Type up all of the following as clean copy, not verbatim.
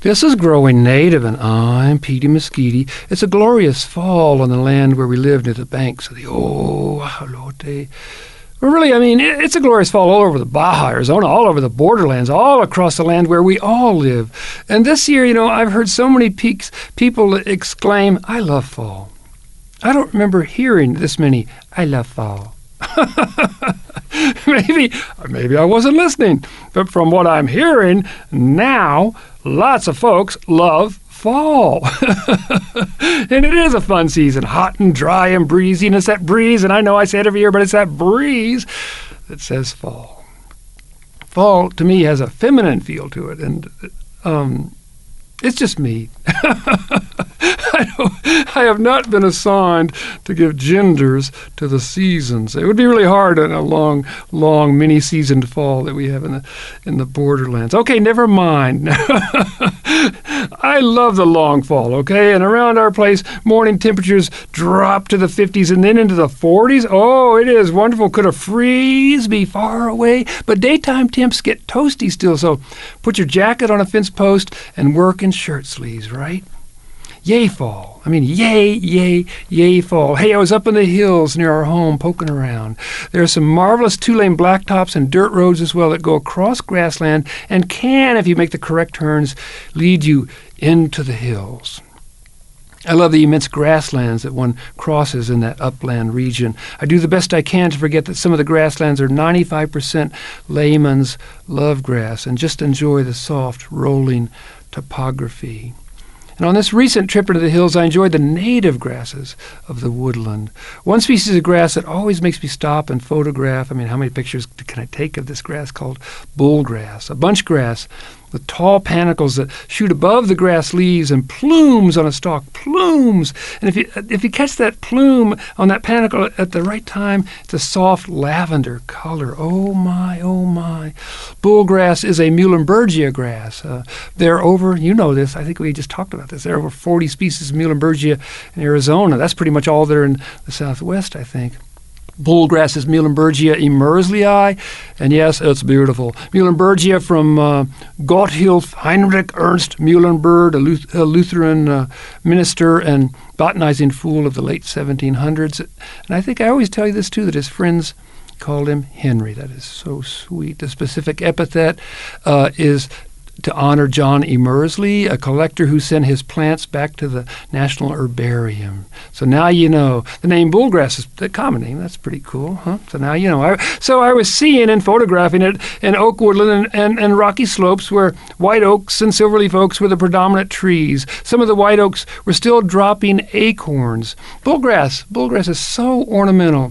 This is Growing Native, and I'm Petey Mesquite. It's a glorious fall on the land where we live near the banks of the Ajolote. Well, really, I mean, it's a glorious fall all over the Baja, Arizona, all over the borderlands, all across the land where we all live. And this year, I've heard so many people exclaim, "I love fall." I don't remember hearing this many, "I love fall." Maybe I wasn't listening, but from what I'm hearing now, lots of folks love fall. And it is a fun season, hot and dry and breezy, and it's that breeze, and I know I say it every year, but it's that breeze that says fall. Fall, to me, has a feminine feel to it, and it's just me. I have not been assigned to give genders to the seasons. It would be really hard in a long mini-seasoned fall that we have in the borderlands. Okay, never mind. I love the long fall, okay? And around our place, morning temperatures drop to the 50s and then into the 40s. Oh, it is wonderful. Could a freeze be far away? But daytime temps get toasty still, so put your jacket on a fence post and work in shirt sleeves, right? Yay, fall. I mean, yay, fall. Hey, I was up in the hills near our home poking around. There are some marvelous two-lane blacktops and dirt roads as well that go across grassland and can, if you make the correct turns, lead you into the hills. I love the immense grasslands that one crosses in that upland region. I do the best I can to forget that some of the grasslands are 95% layman's love grass and just enjoy the soft, rolling topography. And on this recent trip into the hills, I enjoyed the native grasses of the woodland. One species of grass that always makes me stop and photograph. I mean, how many pictures can I take of this grass called bullgrass? A bunch grass with tall panicles that shoot above the grass leaves and plumes on a stalk, plumes. And if you catch that plume on that panicle at the right time, it's a soft lavender color. Oh my. Bullgrass is a Muhlenbergia grass. There are over, you know this, I think we just talked about this, there are over 40 species of Muhlenbergia in Arizona. That's pretty much all there in the Southwest, I think. Bullgrass is Muhlenbergia emerslii, and yes, it's beautiful. Muhlenbergia from Gotthilf Heinrich Ernst Muhlenberg, a Lutheran minister and botanizing fool of the late 1700s. And I think I always tell you this, too, that his friends called him Henry. That is so sweet. The specific epithet is to honor John Emersley, a collector who sent his plants back to the National Herbarium. So now you know. The name bullgrass is a common name. That's pretty cool, huh? So now you know. I was seeing and photographing it in oak woodland and rocky slopes where white oaks and silverleaf oaks were the predominant trees. Some of the white oaks were still dropping acorns. Bullgrass is so ornamental.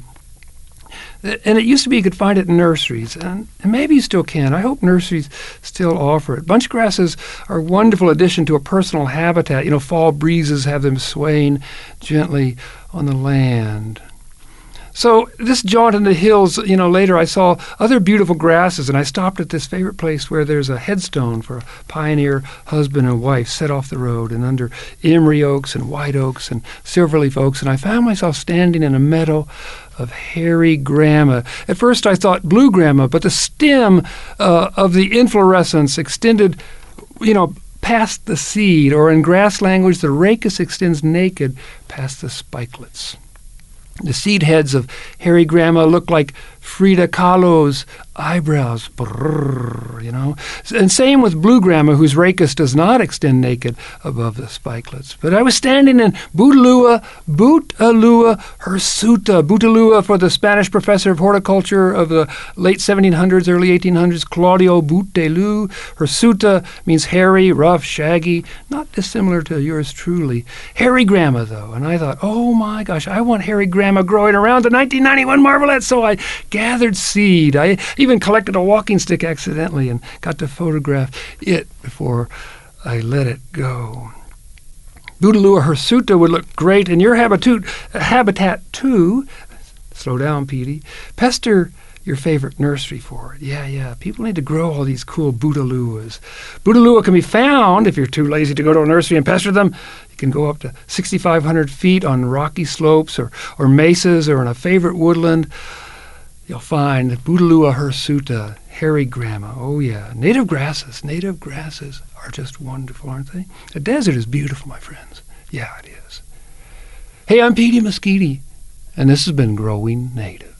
And it used to be you could find it in nurseries, and maybe you still can. I hope nurseries still offer it. Bunch grasses are a wonderful addition to a personal habitat. Fall breezes have them swaying gently on the land. So this jaunt in the hills, later I saw other beautiful grasses, and I stopped at this favorite place where there's a headstone for a pioneer husband and wife set off the road and under emery oaks and white oaks and silverleaf oaks, and I found myself standing in a meadow of hairy grama. At first I thought blue grama, but the stem of the inflorescence extended, past the seed, or in grass language, the rachis extends naked past the spikelets. The seed heads of hairy grama look like Frida Kahlo's eyebrows, And same with blue grama, whose rachis does not extend naked above the spikelets. But I was standing in Bouteloua hirsuta. Bouteloua, for the Spanish professor of horticulture of the late 1700s, early 1800s, Claudio Bouteloua. Hirsuta means hairy, rough, shaggy, not dissimilar to yours truly. Hairy grama, though. And I thought, oh my gosh, I want hairy grama growing around the 1991 Marvellette. So I gathered seed. I even collected a walking stick accidentally and got to photograph it before I let it go. Bouteloua hirsuta would look great in your habitat too. Slow down, Petey. Pester your favorite nursery for it. Yeah. People need to grow all these cool Boutelouas. Bouteloua can be found, if you're too lazy to go to a nursery and pester them, you can go up to 6,500 feet on rocky slopes or mesas or in a favorite woodland. You'll find Bouteloua hirsuta, hairy grama. Oh, yeah. Native grasses are just wonderful, aren't they? The desert is beautiful, my friends. Yeah, it is. Hey, I'm Petey Mesquite, and this has been Growing Native.